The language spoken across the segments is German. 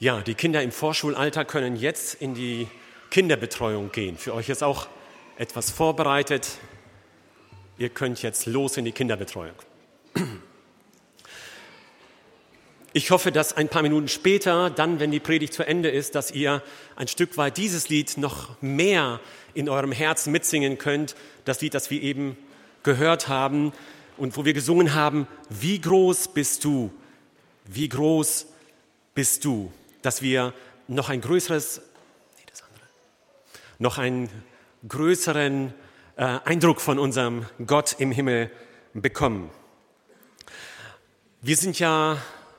Ja, die Kinder im Vorschulalter können jetzt in die Kinderbetreuung gehen. Für euch ist auch etwas vorbereitet. Ihr könnt jetzt los in die Kinderbetreuung. Ich hoffe, dass ein paar Minuten später, dann, wenn die Predigt zu Ende ist, dass ihr ein Stück weit dieses Lied noch mehr in eurem Herzen mitsingen könnt. Das Lied, das wir eben gehört haben und wo wir gesungen haben, wie groß bist du, wie groß bist du. Dass wir noch einen größeren Eindruck von unserem Gott im Himmel bekommen. Wir sind ja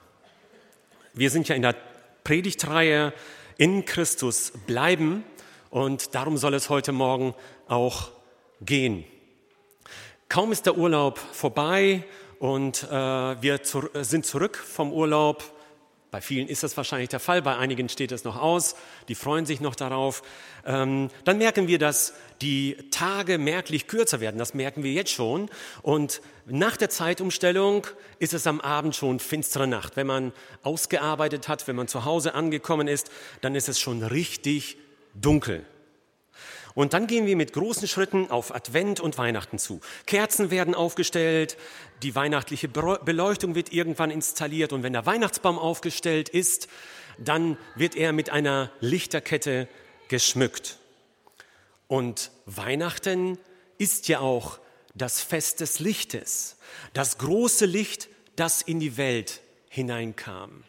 in der Predigtreihe in Christus bleiben und darum soll es heute Morgen auch gehen. Kaum ist der Urlaub vorbei und wir sind zurück vom Urlaub. Bei vielen ist das wahrscheinlich der Fall, bei einigen steht es noch aus, die freuen sich noch darauf. Dann merken wir, dass die Tage merklich kürzer werden, das merken wir jetzt schon. Und nach der Zeitumstellung ist es am Abend schon finstere Nacht. Wenn man ausgearbeitet hat, wenn man zu Hause angekommen ist, dann ist es schon richtig dunkel. Und dann gehen wir mit großen Schritten auf Advent und Weihnachten zu. Kerzen werden aufgestellt, die weihnachtliche Beleuchtung wird irgendwann installiert und wenn der Weihnachtsbaum aufgestellt ist, dann wird er mit einer Lichterkette geschmückt. Und Weihnachten ist ja auch das Fest des Lichtes, das große Licht, das in die Welt hineinkam.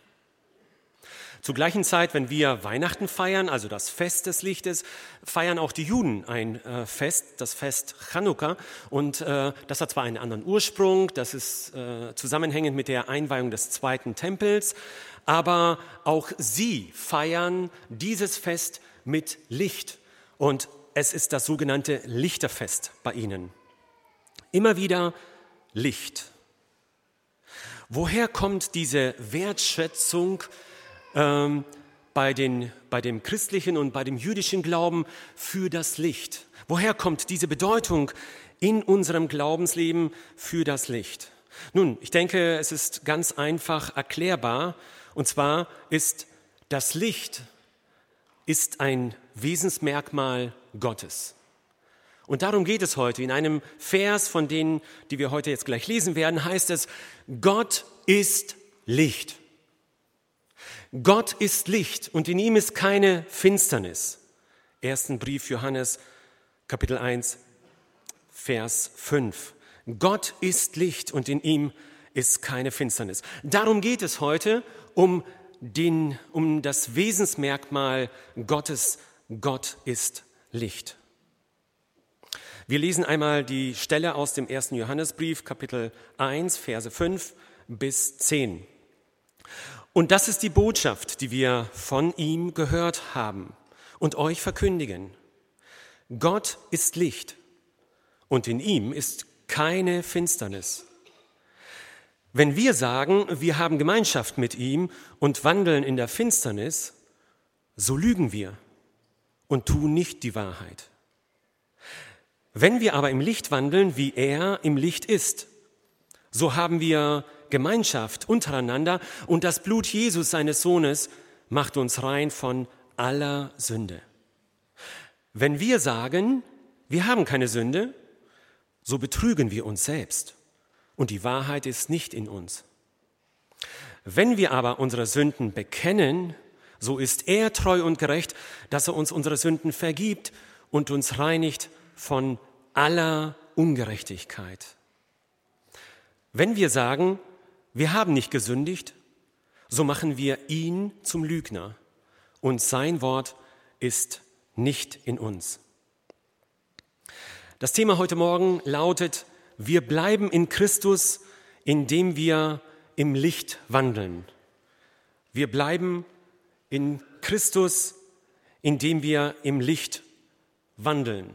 Zur gleichen Zeit, wenn wir Weihnachten feiern, also das Fest des Lichtes, feiern auch die Juden ein Fest, das Fest Chanukka. Und das hat zwar einen anderen Ursprung, das ist zusammenhängend mit der Einweihung des zweiten Tempels, aber auch sie feiern dieses Fest mit Licht. Und es ist das sogenannte Lichterfest bei ihnen. Immer wieder Licht. Woher kommt diese Wertschätzung bei dem christlichen und bei dem jüdischen Glauben für das Licht? Woher kommt diese Bedeutung in unserem Glaubensleben für das Licht? Nun, ich denke, es ist ganz einfach erklärbar. Und zwar ist das Licht ein Wesensmerkmal Gottes. Und darum geht es heute. In einem Vers von denen, die wir heute jetzt gleich lesen werden, heißt es, Gott ist Licht. Gott ist Licht und in ihm ist keine Finsternis. Ersten Brief Johannes, Kapitel 1, Vers 5. Gott ist Licht und in ihm ist keine Finsternis. Darum geht es heute um das Wesensmerkmal Gottes. Gott ist Licht. Wir lesen einmal die Stelle aus dem 1. Johannesbrief, Kapitel 1, Verse 5 bis 10. Und das ist die Botschaft, die wir von ihm gehört haben und euch verkündigen. Gott ist Licht und in ihm ist keine Finsternis. Wenn wir sagen, wir haben Gemeinschaft mit ihm und wandeln in der Finsternis, so lügen wir und tun nicht die Wahrheit. Wenn wir aber im Licht wandeln, wie er im Licht ist, so haben wir Gemeinschaft untereinander und das Blut Jesus, seines Sohnes, macht uns rein von aller Sünde. Wenn wir sagen, wir haben keine Sünde, so betrügen wir uns selbst und die Wahrheit ist nicht in uns. Wenn wir aber unsere Sünden bekennen, so ist er treu und gerecht, dass er uns unsere Sünden vergibt und uns reinigt von aller Ungerechtigkeit. Wenn wir sagen, wir haben nicht gesündigt, so machen wir ihn zum Lügner und sein Wort ist nicht in uns. Das Thema heute Morgen lautet, wir bleiben in Christus, indem wir im Licht wandeln. Wir bleiben in Christus, indem wir im Licht wandeln.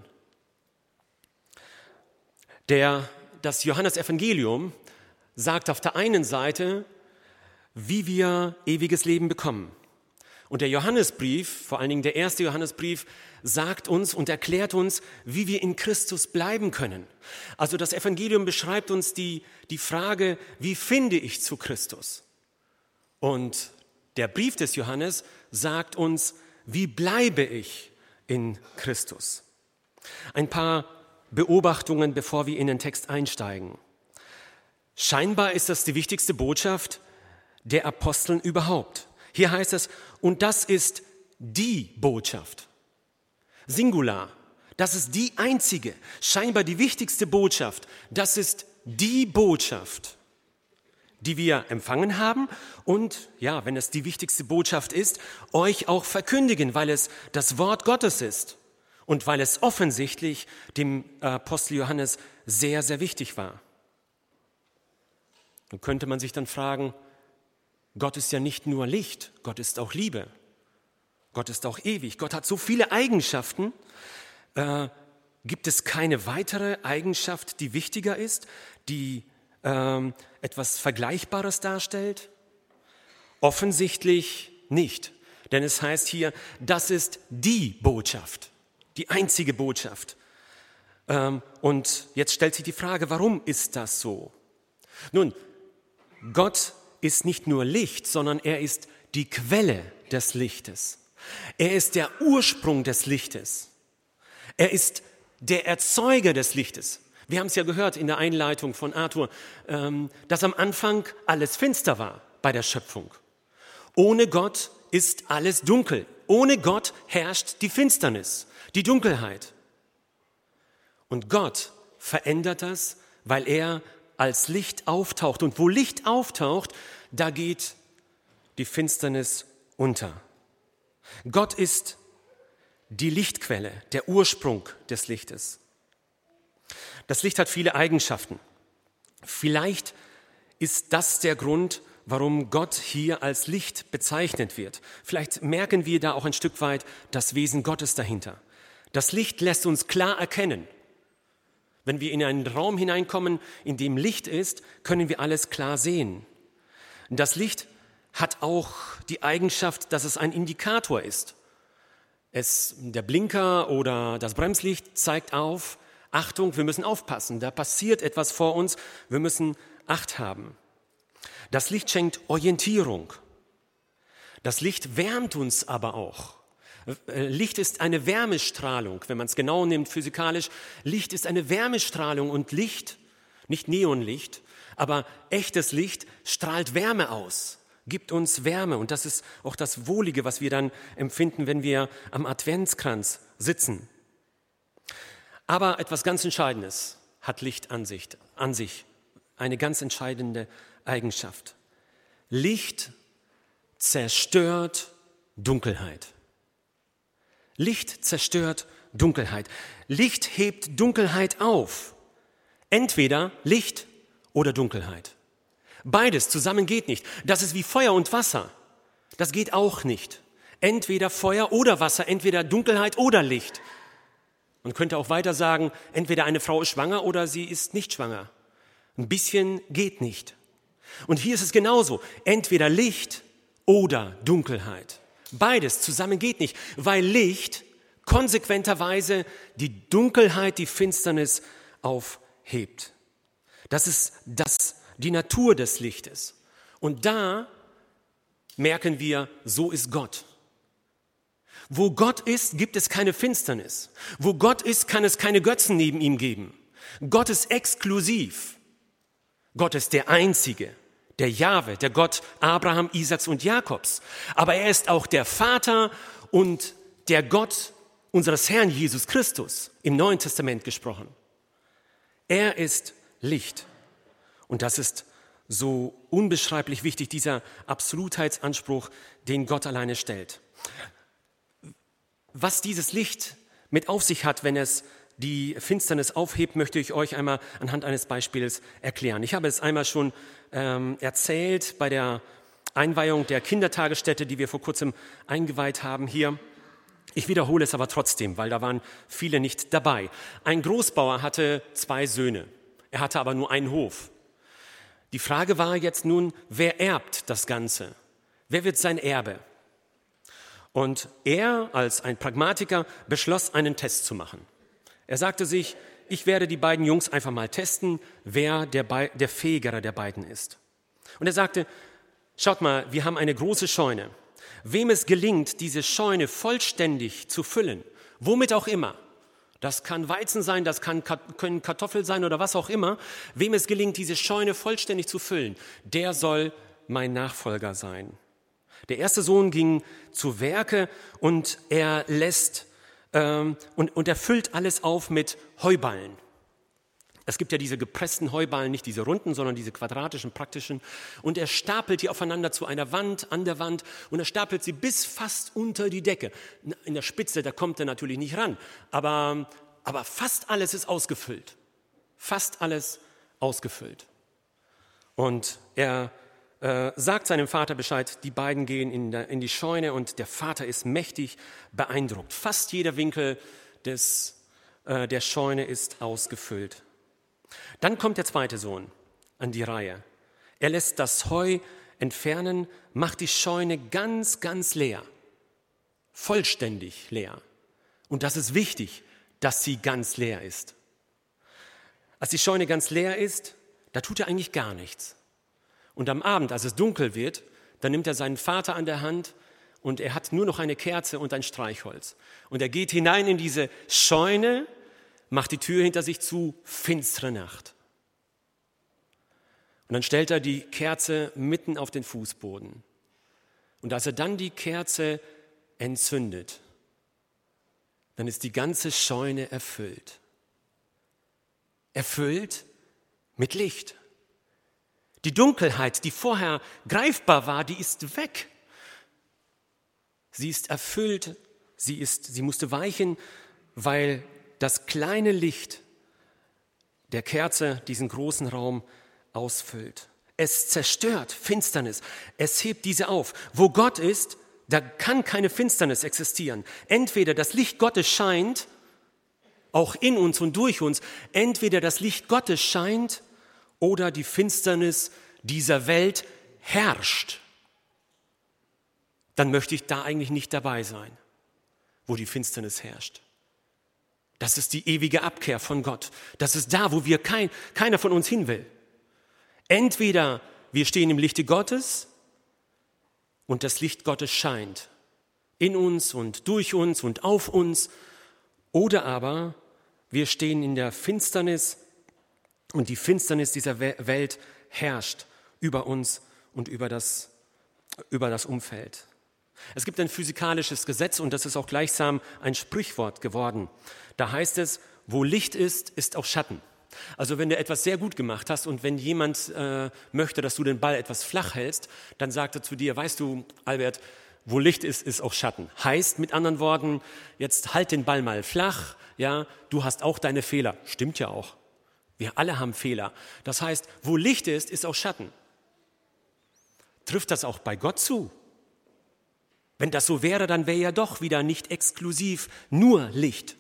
Das Johannesevangelium sagt auf der einen Seite, wie wir ewiges Leben bekommen. Und der Johannesbrief, vor allen Dingen der erste Johannesbrief, sagt uns und erklärt uns, wie wir in Christus bleiben können. Also das Evangelium beschreibt uns die Frage, wie finde ich zu Christus? Und der Brief des Johannes sagt uns, wie bleibe ich in Christus? Ein paar Beobachtungen, bevor wir in den Text einsteigen. Scheinbar ist das die wichtigste Botschaft der Aposteln überhaupt. Hier heißt es, und das ist die Botschaft. Singular, das ist die einzige, scheinbar die wichtigste Botschaft. Das ist die Botschaft, die wir empfangen haben und, ja, wenn es die wichtigste Botschaft ist, euch auch verkündigen, weil es das Wort Gottes ist und weil es offensichtlich dem Apostel Johannes sehr, sehr wichtig war. Nun könnte man sich dann fragen, Gott ist ja nicht nur Licht, Gott ist auch Liebe. Gott ist auch ewig. Gott hat so viele Eigenschaften. Gibt es keine weitere Eigenschaft, die wichtiger ist, die etwas Vergleichbares darstellt? Offensichtlich nicht. Denn es heißt hier, das ist die Botschaft, die einzige Botschaft. Und jetzt stellt sich die Frage, warum ist das so? Nun, Gott ist nicht nur Licht, sondern er ist die Quelle des Lichtes. Er ist der Ursprung des Lichtes. Er ist der Erzeuger des Lichtes. Wir haben es ja gehört in der Einleitung von Arthur, dass am Anfang alles finster war bei der Schöpfung. Ohne Gott ist alles dunkel. Ohne Gott herrscht die Finsternis, die Dunkelheit. Und Gott verändert das, weil er als Licht auftaucht. Und wo Licht auftaucht, da geht die Finsternis unter. Gott ist die Lichtquelle, der Ursprung des Lichtes. Das Licht hat viele Eigenschaften. Vielleicht ist das der Grund, warum Gott hier als Licht bezeichnet wird. Vielleicht merken wir da auch ein Stück weit das Wesen Gottes dahinter. Das Licht lässt uns klar erkennen. Wenn wir in einen Raum hineinkommen, in dem Licht ist, können wir alles klar sehen. Das Licht hat auch die Eigenschaft, dass es ein Indikator ist. Der Blinker oder das Bremslicht zeigt auf, Achtung, wir müssen aufpassen, da passiert etwas vor uns, wir müssen Acht haben. Das Licht schenkt Orientierung. Das Licht wärmt uns aber auch. Licht ist eine Wärmestrahlung, wenn man es genau nimmt physikalisch. Licht ist eine Wärmestrahlung und Licht, nicht Neonlicht, aber echtes Licht strahlt Wärme aus, gibt uns Wärme. Und das ist auch das Wohlige, was wir dann empfinden, wenn wir am Adventskranz sitzen. Aber etwas ganz Entscheidendes hat Licht an sich, eine ganz entscheidende Eigenschaft. Licht zerstört Dunkelheit. Licht zerstört Dunkelheit. Licht hebt Dunkelheit auf. Entweder Licht oder Dunkelheit. Beides zusammen geht nicht. Das ist wie Feuer und Wasser. Das geht auch nicht. Entweder Feuer oder Wasser, entweder Dunkelheit oder Licht. Man könnte auch weiter sagen, entweder eine Frau ist schwanger oder sie ist nicht schwanger. Ein bisschen geht nicht. Und hier ist es genauso. Entweder Licht oder Dunkelheit. Beides zusammen geht nicht, weil Licht konsequenterweise die Dunkelheit, die Finsternis aufhebt. Das ist die Natur des Lichtes. Und da merken wir, so ist Gott. Wo Gott ist, gibt es keine Finsternis. Wo Gott ist, kann es keine Götzen neben ihm geben. Gott ist exklusiv. Gott ist der Einzige, der Jahwe, der Gott Abraham, Isaaks und Jakobs. Aber er ist auch der Vater und der Gott unseres Herrn Jesus Christus, im Neuen Testament gesprochen. Er ist Licht. Und das ist so unbeschreiblich wichtig, dieser Absolutheitsanspruch, den Gott alleine stellt. Was dieses Licht mit auf sich hat, wenn es die Finsternis aufhebt, möchte ich euch einmal anhand eines Beispiels erklären. Ich habe es einmal schon erzählt bei der Einweihung der Kindertagesstätte, die wir vor kurzem eingeweiht haben hier. Ich wiederhole es aber trotzdem, weil da waren viele nicht dabei. Ein Großbauer hatte 2 Söhne. Er hatte aber nur einen Hof. Die Frage war jetzt nun, wer erbt das Ganze? Wer wird sein Erbe? Und er als ein Pragmatiker beschloss, einen Test zu machen. Er sagte sich, ich werde die beiden Jungs einfach mal testen, wer der Fähigere der beiden ist. Und er sagte, Schaut mal, wir haben eine große Scheune. Wem es gelingt, diese Scheune vollständig zu füllen, womit auch immer, das kann Weizen sein, das können Kartoffeln sein oder was auch immer, wem es gelingt, diese Scheune vollständig zu füllen, der soll mein Nachfolger sein. Der erste Sohn ging zu Werke und er lässt und er füllt alles auf mit Heuballen. Es gibt ja diese gepressten Heuballen, nicht diese runden, sondern diese quadratischen, praktischen. Und er stapelt die aufeinander zu einer Wand, an der Wand. Und er stapelt sie bis fast unter die Decke. In der Spitze, da kommt er natürlich nicht ran. Aber fast alles ist ausgefüllt. Fast alles ausgefüllt. Und er sagt seinem Vater Bescheid, die beiden gehen in die Scheune und der Vater ist mächtig beeindruckt. Fast jeder Winkel der Scheune ist ausgefüllt. Dann kommt der zweite Sohn an die Reihe. Er lässt das Heu entfernen, macht die Scheune ganz, ganz leer, vollständig leer. Und das ist wichtig, dass sie ganz leer ist. Als die Scheune ganz leer ist, da tut er eigentlich gar nichts. Und am Abend, als es dunkel wird, dann nimmt er seinen Vater an der Hand und er hat nur noch eine Kerze und ein Streichholz. Und er geht hinein in diese Scheune, macht die Tür hinter sich zu, finstere Nacht. Und dann stellt er die Kerze mitten auf den Fußboden. Und als er dann die Kerze entzündet, dann ist die ganze Scheune erfüllt. Erfüllt mit Licht. Die Dunkelheit, die vorher greifbar war, die ist weg. Sie ist erfüllt, sie musste weichen, weil das kleine Licht der Kerze diesen großen Raum ausfüllt. Es zerstört Finsternis, es hebt diese auf. Wo Gott ist, da kann keine Finsternis existieren. Entweder das Licht Gottes scheint, auch in uns und durch uns, entweder das Licht Gottes scheint oder die Finsternis dieser Welt herrscht. Dann möchte ich da eigentlich nicht dabei sein, wo die Finsternis herrscht. Das ist die ewige Abkehr von Gott. Das ist da, wo keiner von uns hin will. Entweder wir stehen im Lichte Gottes und das Licht Gottes scheint in uns und durch uns und auf uns, oder aber wir stehen in der Finsternis und die Finsternis dieser Welt herrscht über uns und über das Umfeld. Es gibt ein physikalisches Gesetz und das ist auch gleichsam ein Sprichwort geworden. Da heißt es, wo Licht ist, ist auch Schatten. Also wenn du etwas sehr gut gemacht hast und wenn jemand möchte, dass du den Ball etwas flach hältst, dann sagt er zu dir, weißt du, Albert, wo Licht ist, ist auch Schatten. Heißt mit anderen Worten, jetzt halt den Ball mal flach, ja, du hast auch deine Fehler. Stimmt ja auch. Wir alle haben Fehler. Das heißt, wo Licht ist, ist auch Schatten. Trifft das auch bei Gott zu? Wenn das so wäre, dann wäre ja doch wieder nicht exklusiv nur Licht.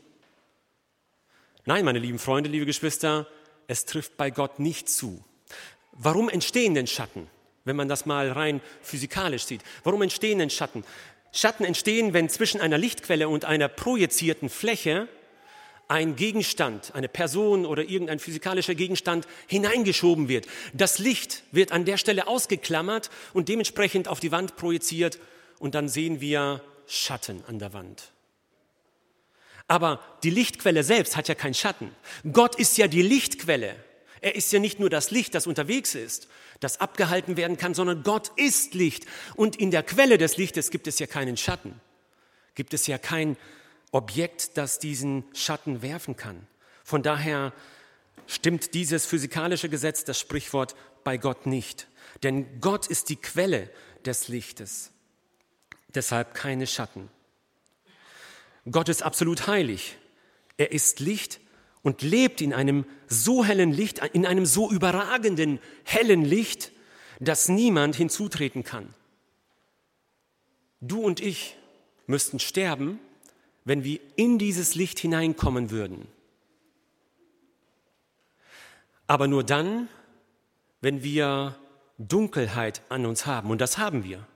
Nein, meine lieben Freunde, liebe Geschwister, es trifft bei Gott nicht zu. Warum entstehen denn Schatten, wenn man das mal rein physikalisch sieht? Warum entstehen denn Schatten? Schatten entstehen, wenn zwischen einer Lichtquelle und einer projizierten Fläche ein Gegenstand, eine Person oder irgendein physikalischer Gegenstand hineingeschoben wird. Das Licht wird an der Stelle ausgeklammert und dementsprechend auf die Wand projiziert und dann sehen wir Schatten an der Wand. Aber die Lichtquelle selbst hat ja keinen Schatten. Gott ist ja die Lichtquelle. Er ist ja nicht nur das Licht, das unterwegs ist, das abgehalten werden kann, sondern Gott ist Licht. Und in der Quelle des Lichtes gibt es ja keinen Schatten. Gibt es ja kein Objekt, das diesen Schatten werfen kann. Von daher stimmt dieses physikalische Gesetz, das Sprichwort, bei Gott nicht. Denn Gott ist die Quelle des Lichtes. Deshalb keine Schatten. Gott ist absolut heilig. Er ist Licht und lebt in einem so hellen Licht, in einem so überragenden, hellen Licht, dass niemand hinzutreten kann. Du und ich müssten sterben, wenn wir in dieses Licht hineinkommen würden. Aber nur dann, wenn wir Dunkelheit an uns haben. Und das haben wir.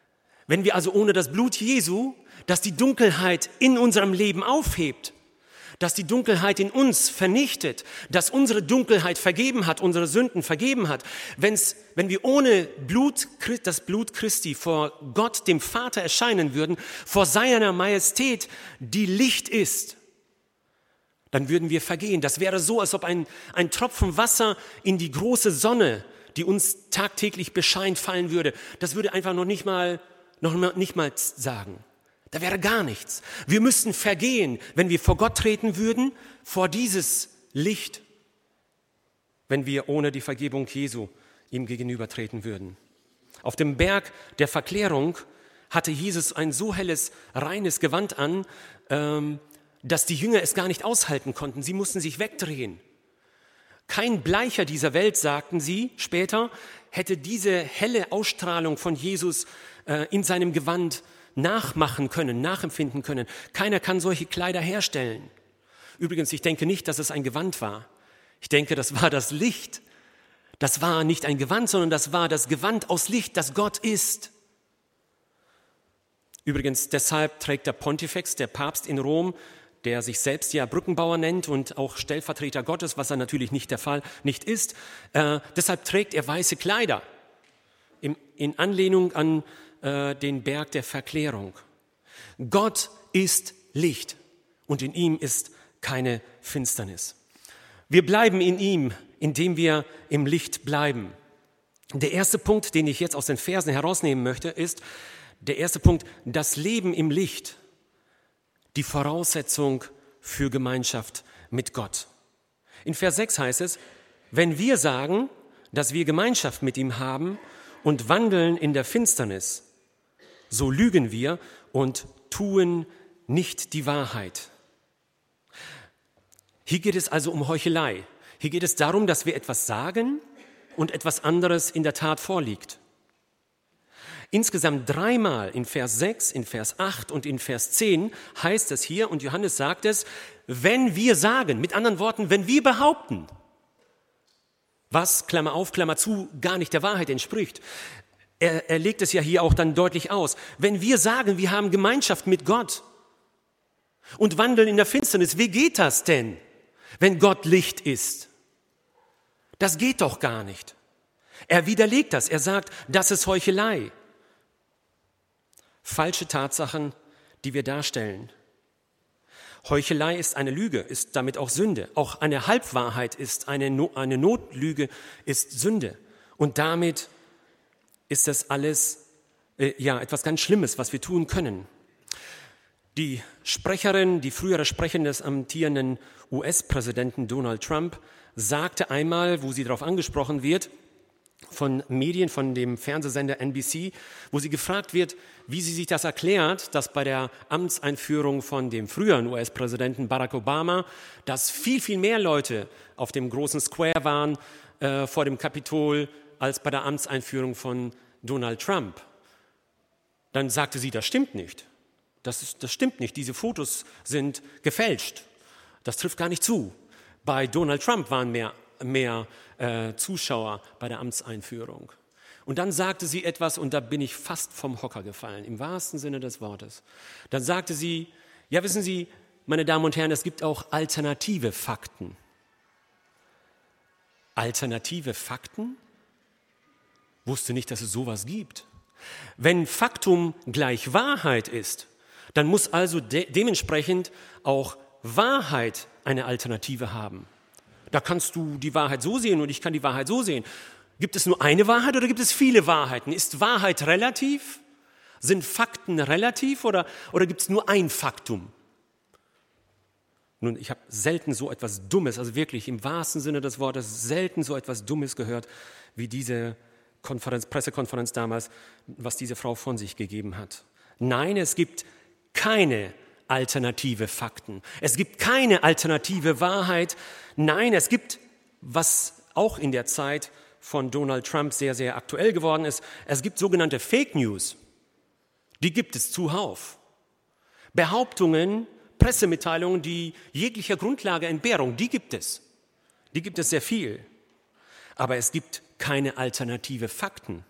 Wenn wir also ohne das Blut Jesu, das die Dunkelheit in unserem Leben aufhebt, dass die Dunkelheit in uns vernichtet, dass unsere Dunkelheit vergeben hat, unsere Sünden vergeben hat. Wenn wir ohne das Blut Christi vor Gott, dem Vater, erscheinen würden, vor seiner Majestät, die Licht ist, dann würden wir vergehen. Das wäre so, als ob ein Tropfen Wasser in die große Sonne, die uns tagtäglich bescheint, fallen würde. Das würde einfach noch nicht mal sagen. Da wäre gar nichts. Wir müssten vergehen, wenn wir vor Gott treten würden, vor dieses Licht, wenn wir ohne die Vergebung Jesu ihm gegenübertreten würden. Auf dem Berg der Verklärung hatte Jesus ein so helles, reines Gewand an, dass die Jünger es gar nicht aushalten konnten. Sie mussten sich wegdrehen. Kein Bleicher dieser Welt, sagten sie später, hätte diese helle Ausstrahlung von Jesus in seinem Gewand nachmachen können, nachempfinden können. Keiner kann solche Kleider herstellen. Übrigens, ich denke nicht, dass es ein Gewand war. Ich denke, das war das Licht. Das war nicht ein Gewand, sondern das war das Gewand aus Licht, das Gott ist. Übrigens, deshalb trägt der Pontifex, der Papst in Rom, der sich selbst ja Brückenbauer nennt und auch Stellvertreter Gottes, was er natürlich nicht der Fall nicht ist, deshalb trägt er weiße Kleider in Anlehnung an den Berg der Verklärung. Gott ist Licht und in ihm ist keine Finsternis. Wir bleiben in ihm, indem wir im Licht bleiben. Der erste Punkt, den ich jetzt aus den Versen herausnehmen möchte, ist der erste Punkt: Das Leben im Licht, die Voraussetzung für Gemeinschaft mit Gott. In Vers 6 heißt es: Wenn wir sagen, dass wir Gemeinschaft mit ihm haben und wandeln in der Finsternis, so lügen wir und tun nicht die Wahrheit. Hier geht es also um Heuchelei. Hier geht es darum, dass wir etwas sagen und etwas anderes in der Tat vorliegt. Insgesamt 3-mal in Vers 6, in Vers 8 und in Vers 10 heißt es hier, und Johannes sagt es, wenn wir sagen, mit anderen Worten, wenn wir behaupten, was, Klammer auf, Klammer zu, gar nicht der Wahrheit entspricht. Er legt es ja hier auch dann deutlich aus. Wenn wir sagen, wir haben Gemeinschaft mit Gott und wandeln in der Finsternis, wie geht das denn, wenn Gott Licht ist? Das geht doch gar nicht. Er widerlegt das. Er sagt, das ist Heuchelei. Falsche Tatsachen, die wir darstellen. Heuchelei ist eine Lüge, ist damit auch Sünde. Auch eine Halbwahrheit ist eine Notlüge, ist Sünde. Und damit ist das alles etwas ganz Schlimmes, was wir tun können. Die frühere Sprecherin des amtierenden US-Präsidenten Donald Trump sagte einmal, wo sie darauf angesprochen wird, von Medien, von dem Fernsehsender NBC, wo sie gefragt wird, wie sie sich das erklärt, dass bei der Amtseinführung von dem früheren US-Präsidenten Barack Obama, dass viel, viel mehr Leute auf dem großen Square waren vor dem Kapitol, als bei der Amtseinführung von Donald Trump. Dann sagte sie, das stimmt nicht. Das stimmt nicht. Diese Fotos sind gefälscht. Das trifft gar nicht zu. Bei Donald Trump waren mehr Zuschauer bei der Amtseinführung. Und dann sagte sie etwas, und da bin ich fast vom Hocker gefallen, im wahrsten Sinne des Wortes. Dann sagte sie, ja, wissen Sie, meine Damen und Herren, es gibt auch alternative Fakten. Alternative Fakten? Wusste nicht, dass es sowas gibt. Wenn Faktum gleich Wahrheit ist, dann muss also dementsprechend auch Wahrheit eine Alternative haben. Da kannst du die Wahrheit so sehen und ich kann die Wahrheit so sehen. Gibt es nur eine Wahrheit oder gibt es viele Wahrheiten? Ist Wahrheit relativ? Sind Fakten relativ oder gibt es nur ein Faktum? Nun, ich habe selten so etwas Dummes, also wirklich im wahrsten Sinne des Wortes, selten so etwas Dummes gehört, wie diese Pressekonferenz damals, was diese Frau von sich gegeben hat. Nein, es gibt keine alternative Fakten. Es gibt keine alternative Wahrheit. Nein, es gibt, was auch in der Zeit von Donald Trump sehr, sehr aktuell geworden ist, es gibt sogenannte Fake News. Die gibt es zuhauf. Behauptungen, Pressemitteilungen, die jeglicher Grundlage entbehren, die gibt es. Die gibt es sehr viel. Aber es gibt keine alternative Fakten.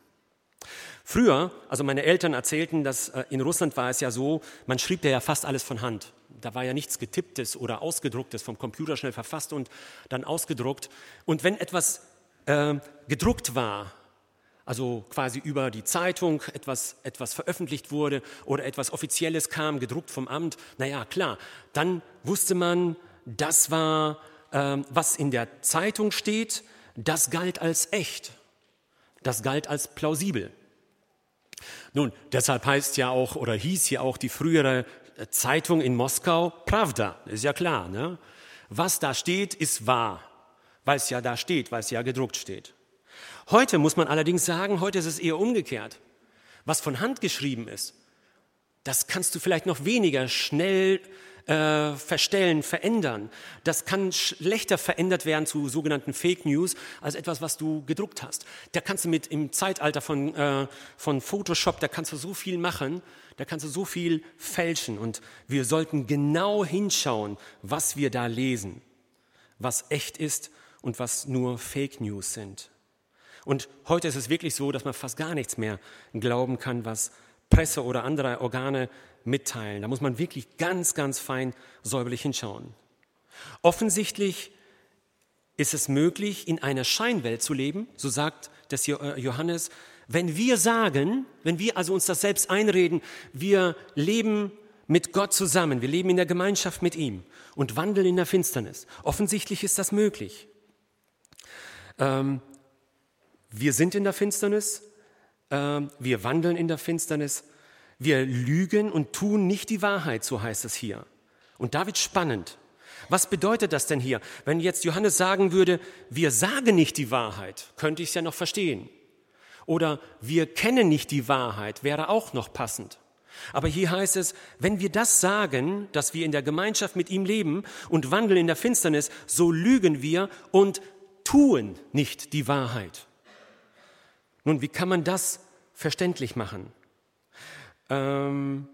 Früher, also meine Eltern erzählten, dass in Russland war es ja so, man schrieb ja fast alles von Hand. da war ja nichts Getipptes oder Ausgedrucktes, vom Computer schnell verfasst und dann ausgedruckt. Und wenn etwas gedruckt war, also quasi über die Zeitung etwas veröffentlicht wurde oder etwas Offizielles kam, gedruckt vom Amt, naja, klar, dann wusste man, das war, was in der Zeitung steht, das galt als echt, das galt als plausibel. Nun, deshalb heißt ja auch oder hieß ja auch die frühere Zeitung in Moskau Pravda, ist ja klar, ne? Was da steht, ist wahr, weil es ja da steht, weil es ja gedruckt steht. Heute muss man allerdings sagen, heute ist es eher umgekehrt. Was von Hand geschrieben ist, das kannst du vielleicht noch weniger schnell verstellen, verändern. Das kann schlechter verändert werden zu sogenannten Fake News als etwas, was du gedruckt hast. Da kannst du im Zeitalter von Photoshop, da kannst du so viel machen, da kannst du so viel fälschen. Und wir sollten genau hinschauen, was wir da lesen, was echt ist und was nur Fake News sind. Und heute ist es wirklich so, dass man fast gar nichts mehr glauben kann, was Presse oder andere Organe mitteilen. Da muss man wirklich ganz, ganz fein säuberlich hinschauen. Offensichtlich ist es möglich, in einer Scheinwelt zu leben, so sagt das Johannes, wenn wir also uns das selbst einreden, wir leben mit Gott zusammen, wir leben in der Gemeinschaft mit ihm und wandeln in der Finsternis. Offensichtlich ist das möglich. Wir sind in der Finsternis, wir wandeln in der Finsternis, wir lügen und tun nicht die Wahrheit, so heißt es hier. Und da wird spannend. Was bedeutet das denn hier? Wenn jetzt Johannes sagen würde, wir sagen nicht die Wahrheit, könnte ich es ja noch verstehen. Oder wir kennen nicht die Wahrheit, wäre auch noch passend. Aber hier heißt es, wenn wir das sagen, dass wir in der Gemeinschaft mit ihm leben und wandeln in der Finsternis, so lügen wir und tun nicht die Wahrheit. Nun, wie kann man das verständlich machen? Wenn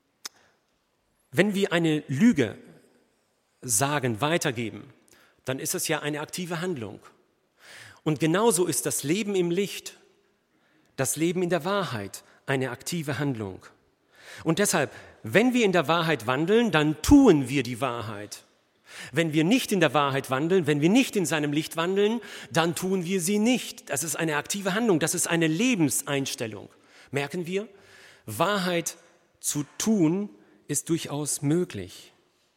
wir eine Lüge sagen, weitergeben, dann ist es ja eine aktive Handlung. Und genauso ist das Leben im Licht, das Leben in der Wahrheit eine aktive Handlung. Und deshalb, wenn wir in der Wahrheit wandeln, dann tun wir die Wahrheit. Wenn wir nicht in der Wahrheit wandeln, wenn wir nicht in seinem Licht wandeln, dann tun wir sie nicht. Das ist eine aktive Handlung, das ist eine Lebenseinstellung. Merken wir? Wahrheit zu tun ist durchaus möglich.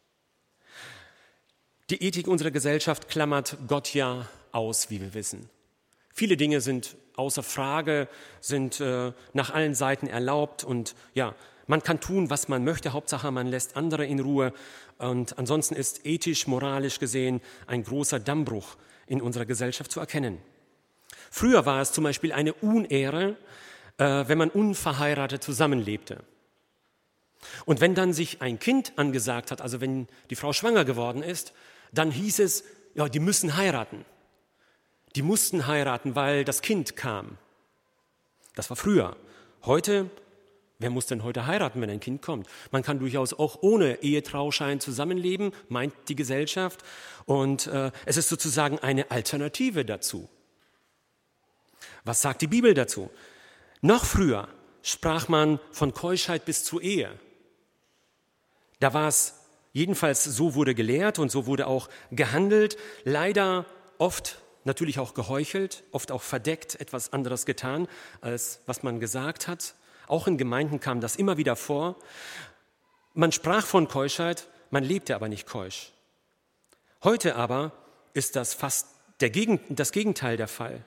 Die Ethik unserer Gesellschaft klammert Gott ja aus, wie wir wissen. Viele Dinge sind außer Frage, sind nach allen Seiten erlaubt und ja, man kann tun, was man möchte, Hauptsache man lässt andere in Ruhe und ansonsten ist ethisch, moralisch gesehen ein großer Dammbruch in unserer Gesellschaft zu erkennen. Früher war es zum Beispiel eine Unehre, wenn man unverheiratet zusammenlebte. Und wenn dann sich ein Kind angesagt hat, also wenn die Frau schwanger geworden ist, dann hieß es, ja, die müssen heiraten. Die mussten heiraten, weil das Kind kam. Das war früher. Heute, wer muss denn heute heiraten, wenn ein Kind kommt? Man kann durchaus auch ohne Ehetrauschein zusammenleben, meint die Gesellschaft. Und es ist sozusagen eine Alternative dazu. Was sagt die Bibel dazu? Noch früher sprach man von Keuschheit bis zur Ehe. Da war es, jedenfalls so wurde gelehrt und so wurde auch gehandelt, leider oft natürlich auch geheuchelt, oft auch verdeckt, etwas anderes getan, als was man gesagt hat. Auch in Gemeinden kam das immer wieder vor. Man sprach von Keuschheit, man lebte aber nicht keusch. Heute aber ist das fast das Gegenteil der Fall.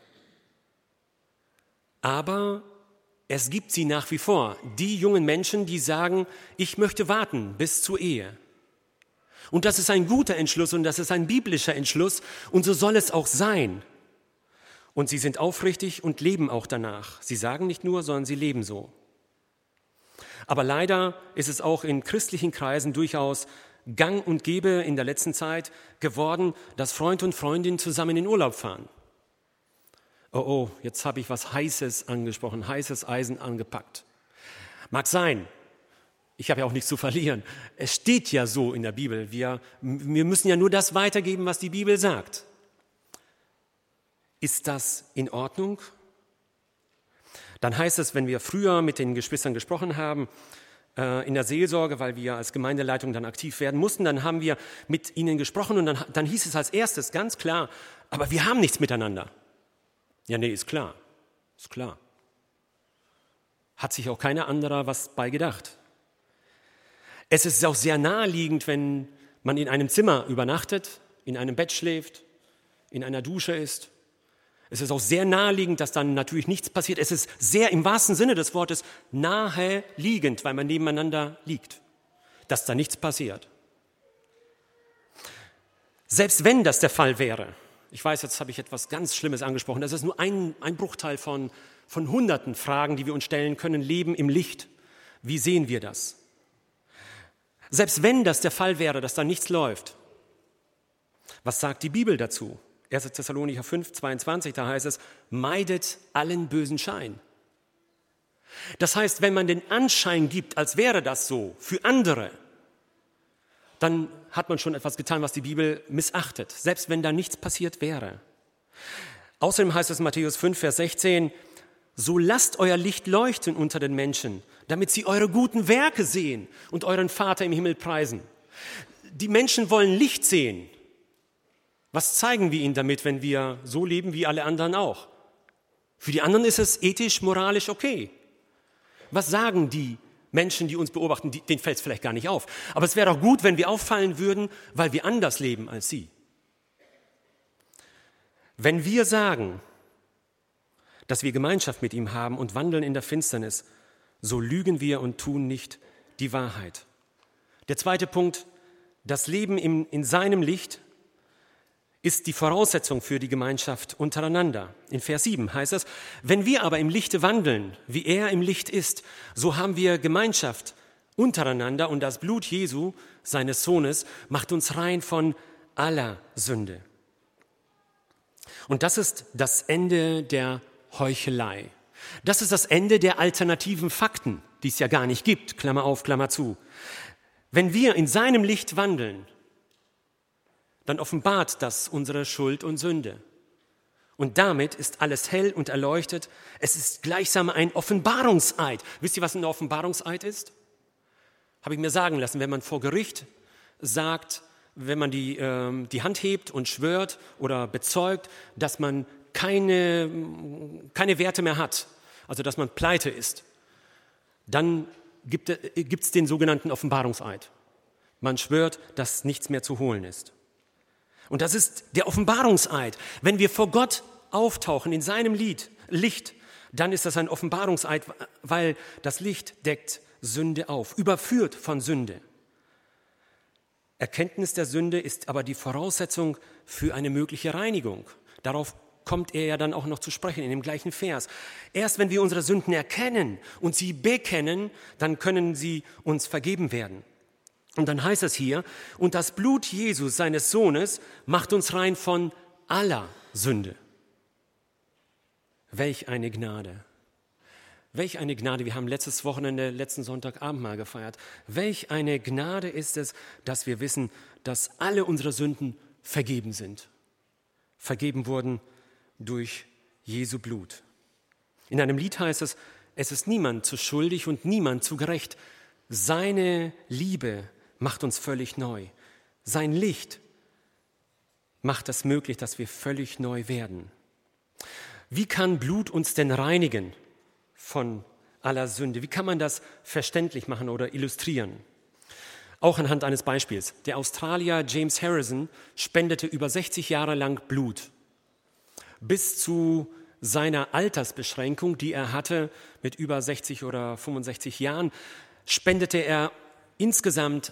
Aber es gibt sie nach wie vor, die jungen Menschen, die sagen, ich möchte warten bis zur Ehe. Und das ist ein guter Entschluss und das ist ein biblischer Entschluss und so soll es auch sein. Und sie sind aufrichtig und leben auch danach. Sie sagen nicht nur, sondern sie leben so. Aber leider ist es auch in christlichen Kreisen durchaus gang und gäbe in der letzten Zeit geworden, dass Freund und Freundin zusammen in Urlaub fahren. Oh, jetzt habe ich was Heißes angesprochen, heißes Eisen angepackt. Mag sein, ich habe ja auch nichts zu verlieren. Es steht ja so in der Bibel, wir müssen ja nur das weitergeben, was die Bibel sagt. Ist das in Ordnung? Dann heißt es, wenn wir früher mit den Geschwistern gesprochen haben, in der Seelsorge, weil wir als Gemeindeleitung dann aktiv werden mussten. Dann haben wir mit ihnen gesprochen und dann hieß es als erstes ganz klar, aber wir haben nichts miteinander. Ja, nee, ist klar. Ist klar. Hat sich auch keiner anderer was bei gedacht. Es ist auch sehr naheliegend, wenn man in einem Zimmer übernachtet, in einem Bett schläft, in einer Dusche ist. Es ist auch sehr naheliegend, dass dann natürlich nichts passiert. Es ist sehr im wahrsten Sinne des Wortes naheliegend, weil man nebeneinander liegt, dass da nichts passiert. Selbst wenn das der Fall wäre, ich weiß, jetzt habe ich etwas ganz Schlimmes angesprochen, das ist nur ein Bruchteil von hunderten Fragen, die wir uns stellen können. Leben im Licht, wie sehen wir das? Selbst wenn das der Fall wäre, dass da nichts läuft, was sagt die Bibel dazu? 1. Thessalonicher 5, 22, da heißt es, meidet allen bösen Schein. Das heißt, wenn man den Anschein gibt, als wäre das so für andere, dann hat man schon etwas getan, was die Bibel missachtet, selbst wenn da nichts passiert wäre. Außerdem heißt es in Matthäus 5, Vers 16, so lasst euer Licht leuchten unter den Menschen, damit sie eure guten Werke sehen und euren Vater im Himmel preisen. Die Menschen wollen Licht sehen. Was zeigen wir ihnen damit, wenn wir so leben wie alle anderen auch? Für die anderen ist es ethisch, moralisch okay. Was sagen die Menschen, die uns beobachten? Denen fällt es vielleicht gar nicht auf. Aber es wäre doch gut, wenn wir auffallen würden, weil wir anders leben als sie. Wenn wir sagen, dass wir Gemeinschaft mit ihm haben und wandeln in der Finsternis, so lügen wir und tun nicht die Wahrheit. Der zweite Punkt, das Leben in seinem Licht ist die Voraussetzung für die Gemeinschaft untereinander. In Vers 7 heißt es, wenn wir aber im Lichte wandeln, wie er im Licht ist, so haben wir Gemeinschaft untereinander und das Blut Jesu, seines Sohnes, macht uns rein von aller Sünde. Und das ist das Ende der Heuchelei. Das ist das Ende der alternativen Fakten, die es ja gar nicht gibt, Klammer auf, Klammer zu. Wenn wir in seinem Licht wandeln, dann offenbart das unsere Schuld und Sünde. Und damit ist alles hell und erleuchtet. Es ist gleichsam ein Offenbarungseid. Wisst ihr, was ein Offenbarungseid ist? Habe ich mir sagen lassen, wenn man vor Gericht sagt, wenn man die Hand hebt und schwört oder bezeugt, dass man keine Werte mehr hat, also dass man pleite ist, dann gibt es den sogenannten Offenbarungseid. Man schwört, dass nichts mehr zu holen ist. Und das ist der Offenbarungseid. Wenn wir vor Gott auftauchen in seinem Licht, dann ist das ein Offenbarungseid, weil das Licht deckt Sünde auf, überführt von Sünde. Erkenntnis der Sünde ist aber die Voraussetzung für eine mögliche Reinigung. Darauf kommt er ja dann auch noch zu sprechen in dem gleichen Vers. Erst wenn wir unsere Sünden erkennen und sie bekennen, dann können sie uns vergeben werden. Und dann heißt es hier, und das Blut Jesus, seines Sohnes, macht uns rein von aller Sünde. Welch eine Gnade. Welch eine Gnade. Wir haben letzten Sonntag Abendmahl gefeiert. Welch eine Gnade ist es, dass wir wissen, dass alle unsere Sünden vergeben sind. Vergeben wurden durch Jesu Blut. In einem Lied heißt es, es ist niemand zu schuldig und niemand zu gerecht. Seine Liebe macht uns völlig neu. Sein Licht macht es möglich, dass wir völlig neu werden. Wie kann Blut uns denn reinigen von aller Sünde? Wie kann man das verständlich machen oder illustrieren? Auch anhand eines Beispiels. Der Australier James Harrison spendete über 60 Jahre lang Blut. Bis zu seiner Altersbeschränkung, die er hatte mit über 60 oder 65 Jahren, spendete er insgesamt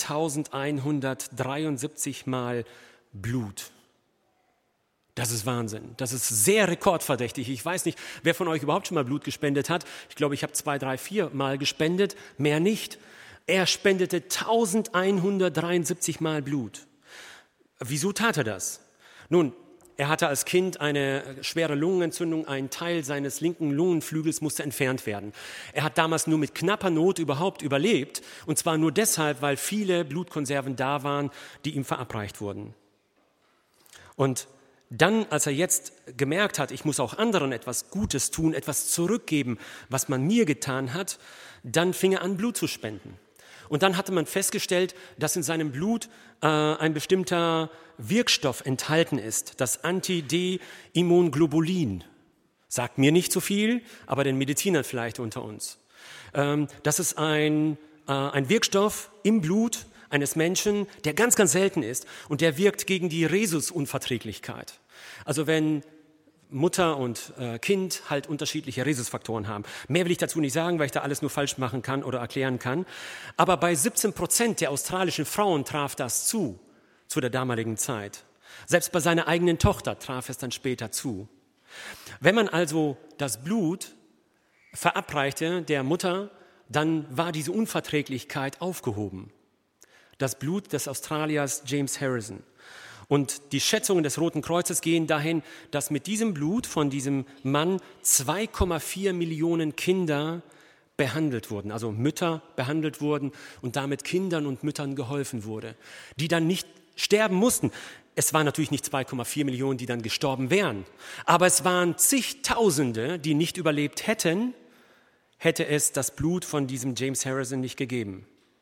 1173 Mal Blut. Das ist Wahnsinn. Das ist sehr rekordverdächtig. Ich weiß nicht, wer von euch überhaupt schon mal Blut gespendet hat. Ich glaube, ich habe 2, 3, 4 Mal gespendet, mehr nicht. Er spendete 1173 Mal Blut. Wieso tat er das? Nun, er hatte als Kind eine schwere Lungenentzündung, ein Teil seines linken Lungenflügels musste entfernt werden. Er hat damals nur mit knapper Not überhaupt überlebt, und zwar nur deshalb, weil viele Blutkonserven da waren, die ihm verabreicht wurden. Und dann, als er jetzt gemerkt hat, ich muss auch anderen etwas Gutes tun, etwas zurückgeben, was man mir getan hat, dann fing er an, Blut zu spenden. Und dann hatte man festgestellt, dass in seinem Blut ein bestimmter Wirkstoff enthalten ist, das Anti-D-Immunglobulin. Sagt mir nicht so viel, aber den Medizinern vielleicht unter uns. Das ist ein Wirkstoff im Blut eines Menschen, der ganz, ganz selten ist und der wirkt gegen die Rhesusunverträglichkeit. Also wenn Mutter und Kind halt unterschiedliche Rhesusfaktoren haben. Mehr will ich dazu nicht sagen, weil ich da alles nur falsch machen kann oder erklären kann. Aber bei 17% der australischen Frauen traf das zu der damaligen Zeit. Selbst bei seiner eigenen Tochter traf es dann später zu. Wenn man also das Blut verabreichte der Mutter, dann war diese Unverträglichkeit aufgehoben. Das Blut des Australiers James Harrison. Und die Schätzungen des Roten Kreuzes gehen dahin, dass mit diesem Blut von diesem Mann 2,4 Millionen Kinder behandelt wurden, also Mütter behandelt wurden und damit Kindern und Müttern geholfen wurde, die dann nicht sterben mussten. Es waren natürlich nicht 2,4 Millionen, die dann gestorben wären, aber es waren zigtausende, die nicht überlebt hätten, hätte es das Blut von diesem James Harrison nicht gegeben.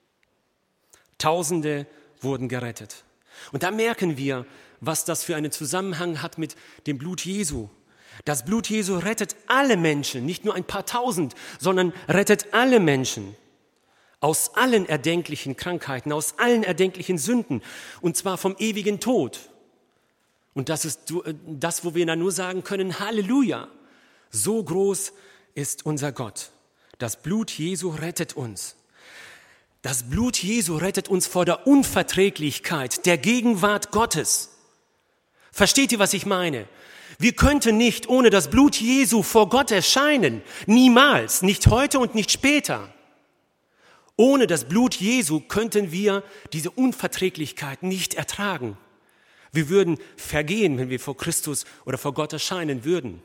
Tausende wurden gerettet. Und da merken wir, was das für einen Zusammenhang hat mit dem Blut Jesu. Das Blut Jesu rettet alle Menschen, nicht nur ein paar Tausend, sondern rettet alle Menschen aus allen erdenklichen Krankheiten, aus allen erdenklichen Sünden, und zwar vom ewigen Tod. Und das ist das, wo wir dann nur sagen können, Halleluja, so groß ist unser Gott. Das Blut Jesu rettet uns. Das Blut Jesu rettet uns vor der Unverträglichkeit der Gegenwart Gottes. Versteht ihr, was ich meine? Wir könnten nicht ohne das Blut Jesu vor Gott erscheinen. Niemals, nicht heute und nicht später. Ohne das Blut Jesu könnten wir diese Unverträglichkeit nicht ertragen. Wir würden vergehen, wenn wir vor Christus oder vor Gott erscheinen würden.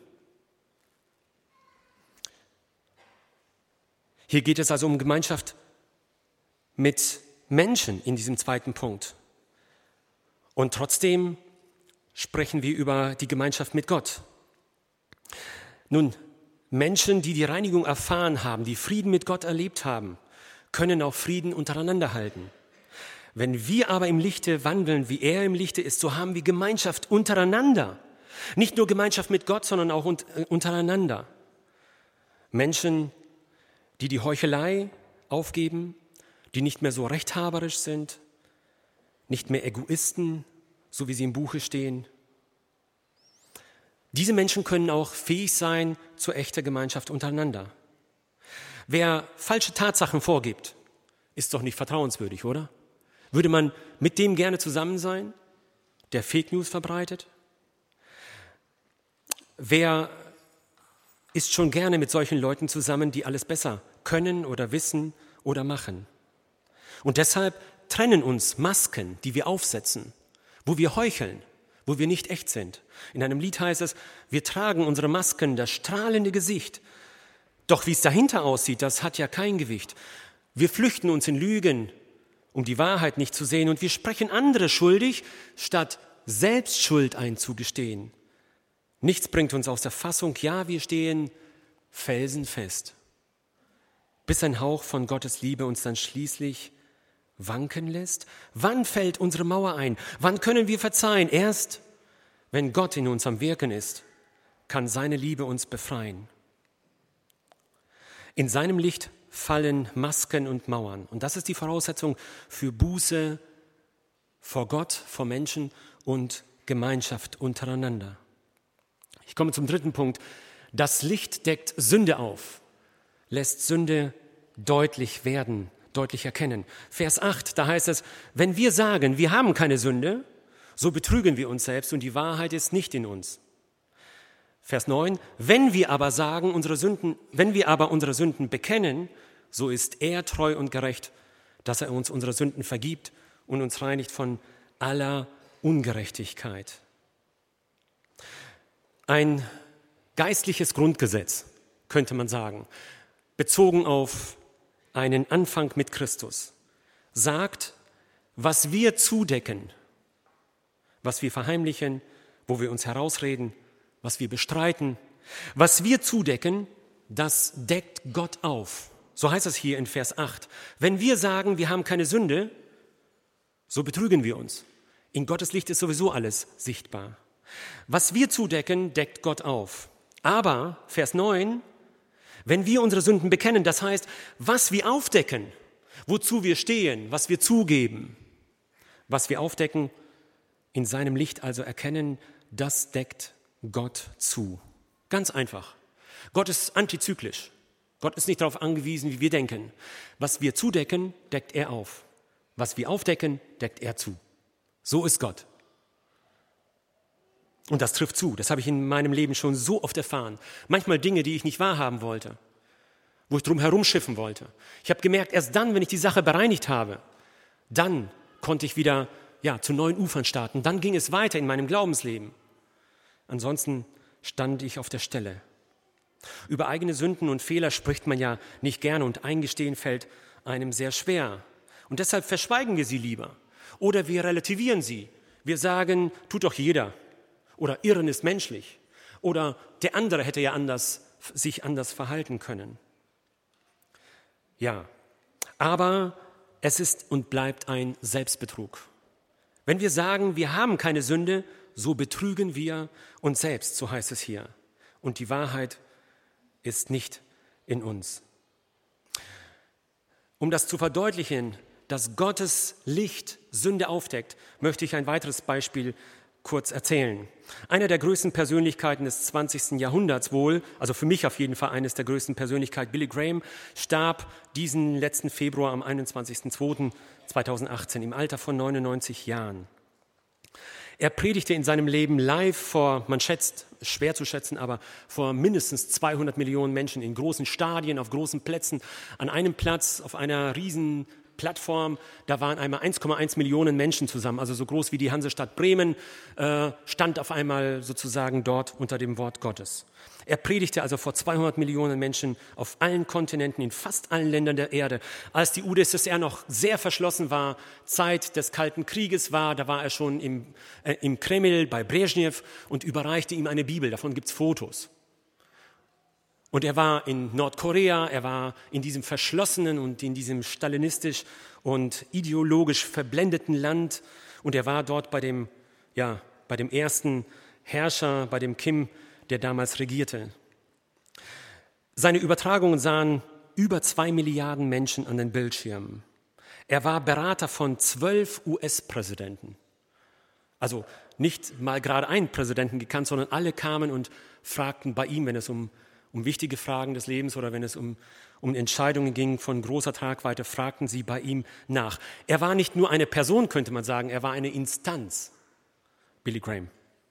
Hier geht es also um Gemeinschaft mit Menschen in diesem zweiten Punkt. Und trotzdem sprechen wir über die Gemeinschaft mit Gott. Nun, Menschen, die die Reinigung erfahren haben, die Frieden mit Gott erlebt haben, können auch Frieden untereinander halten. Wenn wir aber im Lichte wandeln, wie er im Lichte ist, so haben wir Gemeinschaft untereinander. Nicht nur Gemeinschaft mit Gott, sondern auch untereinander. Menschen, die die Heuchelei aufgeben, die nicht mehr so rechthaberisch sind, nicht mehr Egoisten, so wie sie im Buche stehen. Diese Menschen können auch fähig sein zu echter Gemeinschaft untereinander. Wer falsche Tatsachen vorgibt, ist doch nicht vertrauenswürdig, oder? Würde man mit dem gerne zusammen sein, der Fake News verbreitet? Wer ist schon gerne mit solchen Leuten zusammen, die alles besser können oder wissen oder machen? Und deshalb trennen uns Masken, die wir aufsetzen, wo wir heucheln, wo wir nicht echt sind. In einem Lied heißt es, wir tragen unsere Masken, das strahlende Gesicht. Doch wie es dahinter aussieht, das hat ja kein Gewicht. Wir flüchten uns in Lügen, um die Wahrheit nicht zu sehen, und wir sprechen andere schuldig, statt selbst Schuld einzugestehen. Nichts bringt uns aus der Fassung, ja, wir stehen felsenfest, bis ein Hauch von Gottes Liebe uns dann schließlich wanken lässt? Wann fällt unsere Mauer ein? Wann können wir verzeihen? Erst, wenn Gott in uns am Wirken ist, kann seine Liebe uns befreien. In seinem Licht fallen Masken und Mauern. Und das ist die Voraussetzung für Buße vor Gott, vor Menschen und Gemeinschaft untereinander. Ich komme zum dritten Punkt. Das Licht deckt Sünde auf, lässt Sünde deutlich werden, deutlich erkennen. Vers 8, da heißt es, wenn wir sagen, wir haben keine Sünde, so betrügen wir uns selbst und die Wahrheit ist nicht in uns. Vers 9, wenn wir aber unsere Sünden bekennen, so ist er treu und gerecht, dass er uns unsere Sünden vergibt und uns reinigt von aller Ungerechtigkeit. Ein geistliches Grundgesetz, könnte man sagen, bezogen auf einen Anfang mit Christus, sagt, was wir zudecken, was wir verheimlichen, wo wir uns herausreden, was wir bestreiten. Was wir zudecken, das deckt Gott auf. So heißt es hier in Vers 8. Wenn wir sagen, wir haben keine Sünde, so betrügen wir uns. In Gottes Licht ist sowieso alles sichtbar. Was wir zudecken, deckt Gott auf. Aber, Vers 9, wenn wir unsere Sünden bekennen, das heißt, was wir aufdecken, wozu wir stehen, was wir zugeben, was wir aufdecken, in seinem Licht also erkennen, das deckt Gott zu. Ganz einfach. Gott ist antizyklisch. Gott ist nicht darauf angewiesen, wie wir denken. Was wir zudecken, deckt er auf. Was wir aufdecken, deckt er zu. So ist Gott. Und das trifft zu. Das habe ich in meinem Leben schon so oft erfahren. Manchmal Dinge, die ich nicht wahrhaben wollte, wo ich drum herum schiffen wollte. Ich habe gemerkt, erst dann, wenn ich die Sache bereinigt habe, dann konnte ich wieder zu neuen Ufern starten. Dann ging es weiter in meinem Glaubensleben. Ansonsten stand ich auf der Stelle. Über eigene Sünden und Fehler spricht man ja nicht gerne und eingestehen fällt einem sehr schwer. Und deshalb verschweigen wir sie lieber. Oder wir relativieren sie. Wir sagen, tut doch jeder. Oder Irren ist menschlich. Oder der andere hätte ja sich anders verhalten können. Ja, aber es ist und bleibt ein Selbstbetrug. Wenn wir sagen, wir haben keine Sünde, so betrügen wir uns selbst, so heißt es hier. Und die Wahrheit ist nicht in uns. Um das zu verdeutlichen, dass Gottes Licht Sünde aufdeckt, möchte ich ein weiteres Beispiel kurz erzählen. Einer der größten Persönlichkeiten des 20. Jahrhunderts wohl, also für mich auf jeden Fall eines der größten Persönlichkeiten, Billy Graham, starb diesen letzten Februar am 21.02.2018 im Alter von 99 Jahren. Er predigte in seinem Leben live vor, man schätzt, schwer zu schätzen, aber vor mindestens 200 Millionen Menschen in großen Stadien, auf großen Plätzen. An einem Platz, auf einer riesen Plattform, da waren einmal 1,1 Millionen Menschen zusammen, also so groß wie die Hansestadt Bremen, stand auf einmal sozusagen dort unter dem Wort Gottes. Er predigte also vor 200 Millionen Menschen auf allen Kontinenten, in fast allen Ländern der Erde. Als die UdSSR noch sehr verschlossen war, Zeit des Kalten Krieges war, da war er schon im Kreml bei Brezhnev und überreichte ihm eine Bibel, davon gibt es Fotos. Und er war in Nordkorea, er war in diesem verschlossenen und in diesem stalinistisch und ideologisch verblendeten Land und er war dort bei dem ersten Herrscher, bei dem Kim, der damals regierte. Seine Übertragungen sahen über 2 Milliarden Menschen an den Bildschirmen. Er war Berater von 12 US-Präsidenten. Also nicht mal gerade einen Präsidenten gekannt, sondern alle kamen und fragten bei ihm, wenn es um wichtige Fragen des Lebens oder wenn es um Entscheidungen ging von großer Tragweite, fragten sie bei ihm nach. Er war nicht nur eine Person, könnte man sagen, er war eine Instanz, Billy Graham.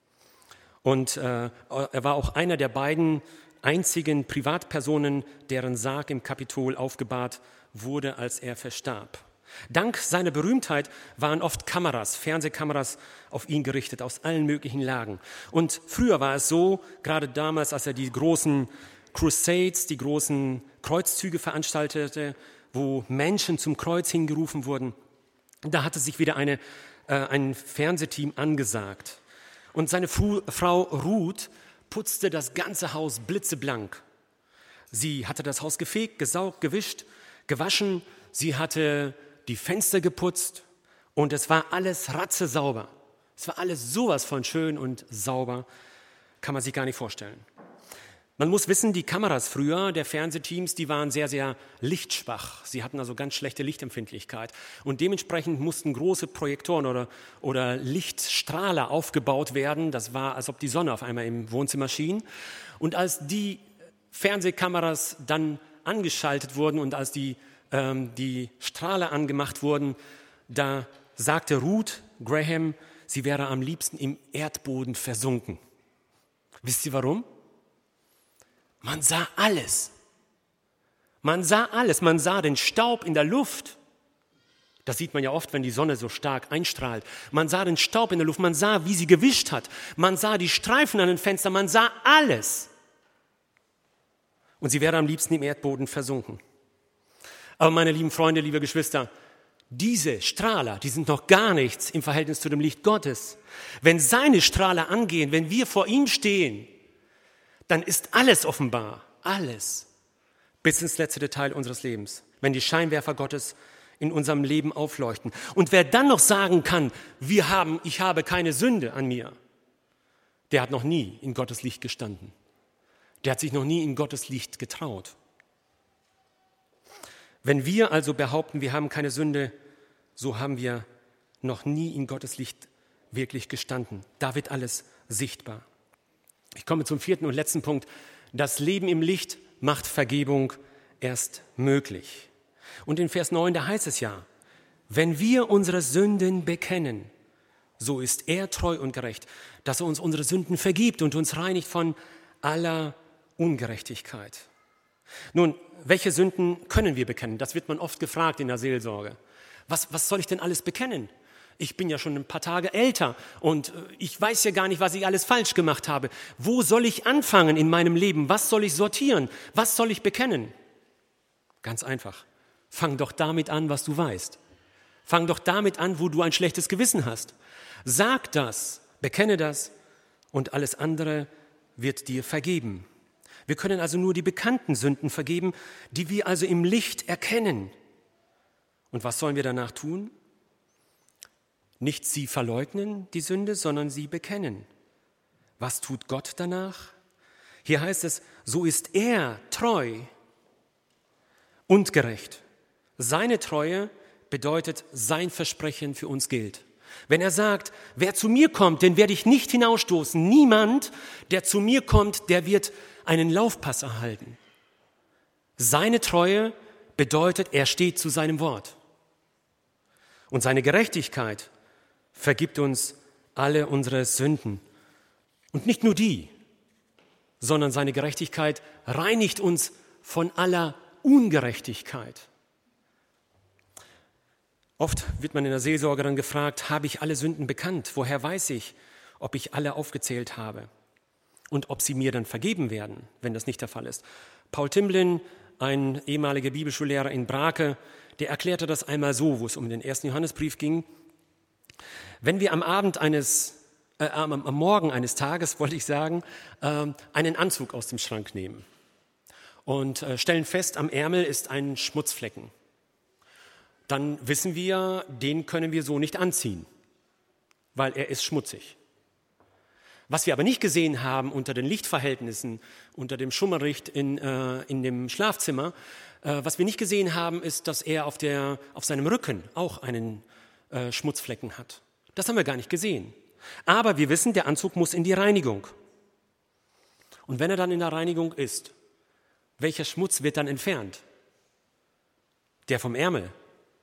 Und er war auch einer der beiden einzigen Privatpersonen, deren Sarg im Kapitol aufgebahrt wurde, als er verstarb. Dank seiner Berühmtheit waren oft Kameras, Fernsehkameras auf ihn gerichtet, aus allen möglichen Lagen. Und früher war es so, gerade damals, als er die großen Crusades, die großen Kreuzzüge veranstaltete, wo Menschen zum Kreuz hingerufen wurden, da hatte sich wieder ein Fernsehteam angesagt. Und seine Frau Ruth putzte das ganze Haus blitzeblank. Sie hatte das Haus gefegt, gesaugt, gewischt, gewaschen. Sie hatte die Fenster geputzt und es war alles ratzesauber. Es war alles sowas von schön und sauber, kann man sich gar nicht vorstellen. Man muss wissen, die Kameras früher der Fernsehteams, die waren sehr, sehr lichtschwach. Sie hatten also ganz schlechte Lichtempfindlichkeit. Und dementsprechend mussten große Projektoren oder Lichtstrahler aufgebaut werden. Das war, als ob die Sonne auf einmal im Wohnzimmer schien. Und als die Fernsehkameras dann angeschaltet wurden und als die Strahler angemacht wurden, da sagte Ruth Graham, sie wäre am liebsten im Erdboden versunken. Wisst ihr warum? Man sah alles. Man sah alles. Man sah den Staub in der Luft. Das sieht man ja oft, wenn die Sonne so stark einstrahlt. Man sah den Staub in der Luft. Man sah, wie sie gewischt hat. Man sah die Streifen an den Fenstern. Man sah alles. Und sie wäre am liebsten im Erdboden versunken. Aber meine lieben Freunde, liebe Geschwister, diese Strahler, die sind noch gar nichts im Verhältnis zu dem Licht Gottes. Wenn seine Strahler angehen, wenn wir vor ihm stehen, dann ist alles offenbar, alles, bis ins letzte Detail unseres Lebens, wenn die Scheinwerfer Gottes in unserem Leben aufleuchten. Und wer dann noch sagen kann, ich habe keine Sünde an mir, der hat noch nie in Gottes Licht gestanden. Der hat sich noch nie in Gottes Licht getraut. Wenn wir also behaupten, wir haben keine Sünde, so haben wir noch nie in Gottes Licht wirklich gestanden. Da wird alles sichtbar. Ich komme zum 4. und letzten Punkt. Das Leben im Licht macht Vergebung erst möglich. Und in Vers 9, da heißt es ja, wenn wir unsere Sünden bekennen, so ist er treu und gerecht, dass er uns unsere Sünden vergibt und uns reinigt von aller Ungerechtigkeit. Nun, welche Sünden können wir bekennen? Das wird man oft gefragt in der Seelsorge. Was soll ich denn alles bekennen? Ich bin ja schon ein paar Tage älter und ich weiß ja gar nicht, was ich alles falsch gemacht habe. Wo soll ich anfangen in meinem Leben? Was soll ich sortieren? Was soll ich bekennen? Ganz einfach. Fang doch damit an, was du weißt. Fang doch damit an, wo du ein schlechtes Gewissen hast. Sag das, bekenne das und alles andere wird dir vergeben. Wir können also nur die bekannten Sünden vergeben, die wir also im Licht erkennen. Und was sollen wir danach tun? Nicht sie verleugnen, die Sünde, sondern sie bekennen. Was tut Gott danach? Hier heißt es, so ist er treu und gerecht. Seine Treue bedeutet, sein Versprechen für uns gilt. Wenn er sagt, wer zu mir kommt, den werde ich nicht hinausstoßen. Niemand, der zu mir kommt, der wird einen Laufpass erhalten. Seine Treue bedeutet, er steht zu seinem Wort. Und seine Gerechtigkeit vergibt uns alle unsere Sünden. Und nicht nur die, sondern seine Gerechtigkeit reinigt uns von aller Ungerechtigkeit. Oft wird man in der Seelsorge dann gefragt, habe ich alle Sünden bekannt? Woher weiß ich, ob ich alle aufgezählt habe? Und ob sie mir dann vergeben werden, wenn das nicht der Fall ist. Paul Timblin, ein ehemaliger Bibelschullehrer in Brake, der erklärte das einmal so, wo es um den 1. Johannesbrief ging. Wenn wir am Morgen eines Tages, wollte ich sagen, einen Anzug aus dem Schrank nehmen und stellen fest, am Ärmel ist ein Schmutzflecken, dann wissen wir, den können wir so nicht anziehen, weil er ist schmutzig. Was wir aber nicht gesehen haben unter den Lichtverhältnissen, unter dem Schummerlicht in dem Schlafzimmer, was wir nicht gesehen haben, ist, dass er auf seinem Rücken auch einen Schmutzflecken hat. Das haben wir gar nicht gesehen. Aber wir wissen, der Anzug muss in die Reinigung. Und wenn er dann in der Reinigung ist, welcher Schmutz wird dann entfernt? Der vom Ärmel.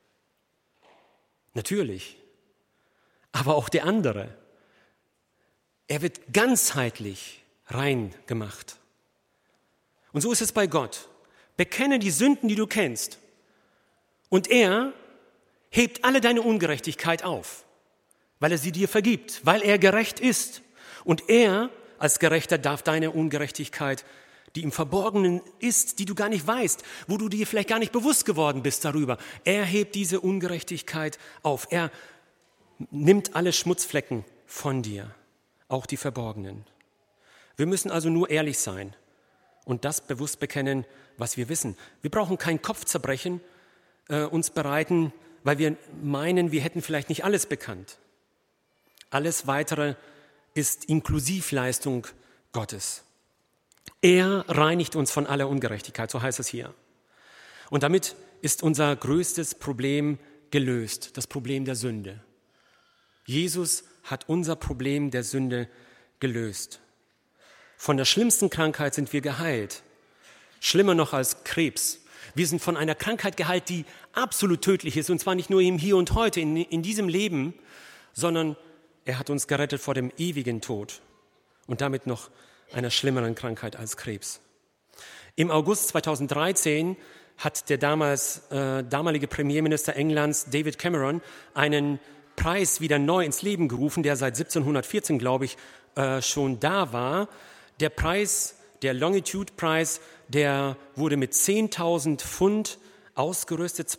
Natürlich. Aber auch der andere. Er wird ganzheitlich rein gemacht. Und so ist es bei Gott. Bekenne die Sünden, die du kennst. Und er hebt alle deine Ungerechtigkeit auf, weil er sie dir vergibt, weil er gerecht ist. Und er als Gerechter darf deine Ungerechtigkeit, die im Verborgenen ist, die du gar nicht weißt, wo du dir vielleicht gar nicht bewusst geworden bist darüber, er hebt diese Ungerechtigkeit auf. Er nimmt alle Schmutzflecken von dir, auch die verborgenen. Wir müssen also nur ehrlich sein und das bewusst bekennen, was wir wissen. Wir brauchen kein Kopfzerbrechen uns bereiten, weil wir meinen, wir hätten vielleicht nicht alles bekannt. Alles Weitere ist Inklusivleistung Gottes. Er reinigt uns von aller Ungerechtigkeit, so heißt es hier. Und damit ist unser größtes Problem gelöst, das Problem der Sünde. Jesus hat unser Problem der Sünde gelöst. Von der schlimmsten Krankheit sind wir geheilt. Schlimmer noch als Krebs. Wir sind von einer Krankheit geheilt, die absolut tödlich ist. Und zwar nicht nur im Hier und Heute, in diesem Leben, sondern er hat uns gerettet vor dem ewigen Tod und damit noch einer schlimmeren Krankheit als Krebs. Im August 2013 hat der damalige Premierminister Englands, David Cameron, einen Preis wieder neu ins Leben gerufen, der seit 1714, glaube ich, schon da war. Der Preis, der Longitude-Preis, der wurde mit 10.000 Pfund ausgerüstet,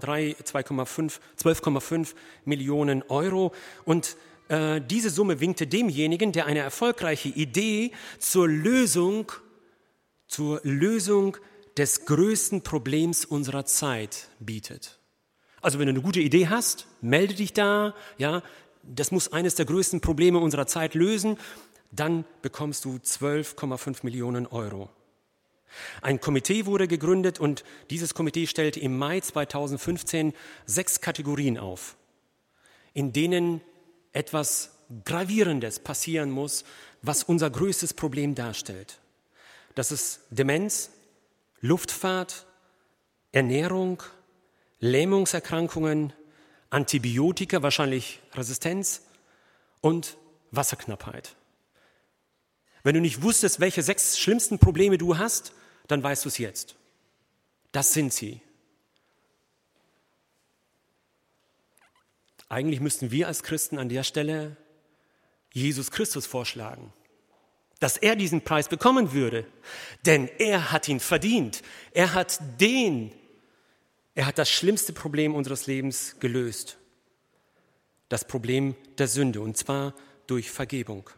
12,5 Millionen Euro. Und diese Summe winkte demjenigen, der eine erfolgreiche Idee zur Lösung des größten Problems unserer Zeit bietet. Also wenn du eine gute Idee hast, melde dich da, ja, das muss eines der größten Probleme unserer Zeit lösen, dann bekommst du 12,5 Millionen Euro. Ein Komitee wurde gegründet und dieses Komitee stellte im Mai 2015 6 Kategorien auf, in denen etwas Gravierendes passieren muss, was unser größtes Problem darstellt. Das ist Demenz, Luftfahrt, Ernährung, Lähmungserkrankungen, Antibiotika, wahrscheinlich Resistenz und Wasserknappheit. Wenn du nicht wusstest, welche 6 schlimmsten Probleme du hast, dann weißt du es jetzt. Das sind sie. Eigentlich müssten wir als Christen an der Stelle Jesus Christus vorschlagen, dass er diesen Preis bekommen würde, denn er hat ihn verdient. Er hat das schlimmste Problem unseres Lebens gelöst, das Problem der Sünde, und zwar durch Vergebung.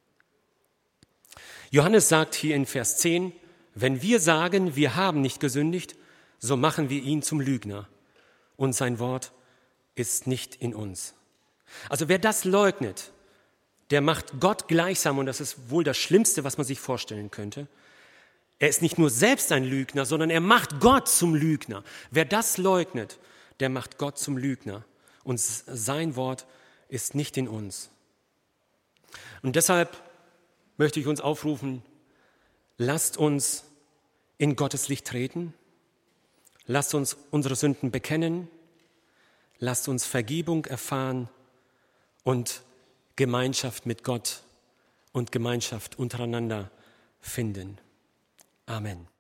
Johannes sagt hier in Vers 10, wenn wir sagen, wir haben nicht gesündigt, so machen wir ihn zum Lügner und sein Wort ist nicht in uns. Also wer das leugnet, der macht Gott gleichsam, und das ist wohl das Schlimmste, was man sich vorstellen könnte. Er ist nicht nur selbst ein Lügner, sondern er macht Gott zum Lügner. Wer das leugnet, der macht Gott zum Lügner und sein Wort ist nicht in uns. Und deshalb möchte ich uns aufrufen, lasst uns in Gottes Licht treten, lasst uns unsere Sünden bekennen, lasst uns Vergebung erfahren und Gemeinschaft mit Gott und Gemeinschaft untereinander finden. Amen.